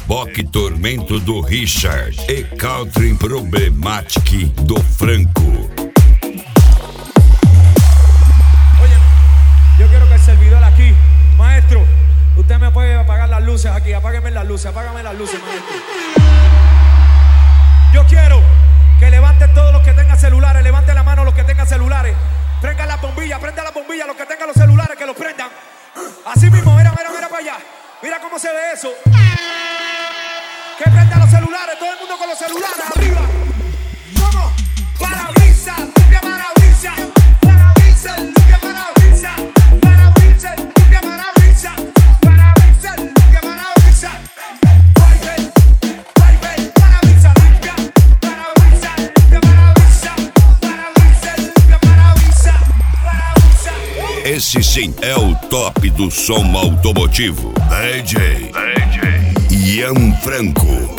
Bock Tormento do Richard e Country Problematic do Franco. Oye, yo quiero que el servidor aquí, maestro, usted me puede apagar las luces aquí, apágame las luces, maestro. Yo quiero que levanten todos los que tengan celulares, levanten la mano los que tengan celulares, prendan las bombillas, los que tengan los celulares, que los prendan. Así mismo, mira para allá, mira cómo se ve eso. Que prendan los celulares, todo el mundo con los celulares, arriba. ¡Vamos! Parabrisas, limpia parabrisas, parabrisas, limpia parabrisas, parabrisas, limpia parabrisas, parabrisas, limpia parabrisas. Wiper, parabrisas limpia, parabrisas, limpia parabrisas, parabrisas, limpia parabrisas, parabrisas. Esse sim é o top do som automotivo. DJ Ian Franco.